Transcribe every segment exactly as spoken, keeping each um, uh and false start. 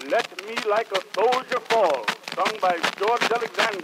Let Me Like a Soldier Fall, sung by George Alexander.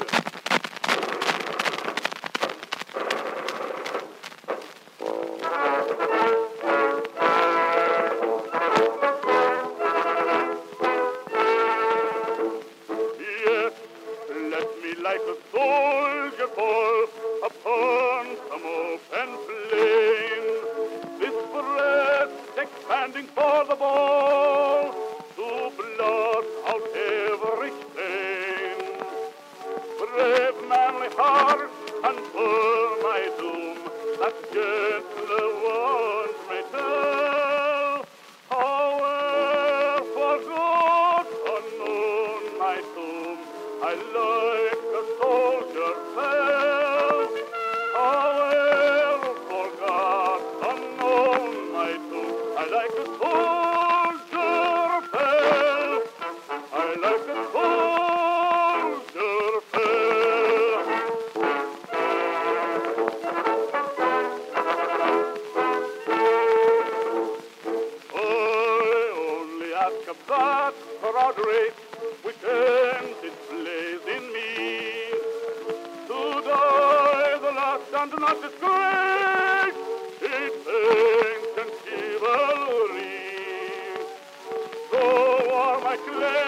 Yes, let me like a soldier fall upon some open plain, this breast expanding for the ball, to blot out every stain. Brave manly heart, unfold my doom, that gentler ones may tell. However, for God unknown my tomb, I like a soldier fell. However, for God unknown my tomb, I like a soldier fell. I like a soldier fell. I only ask of that proud race which ends its blaze in me, to die the last and not disgrace its ancient chivalry. So are my claims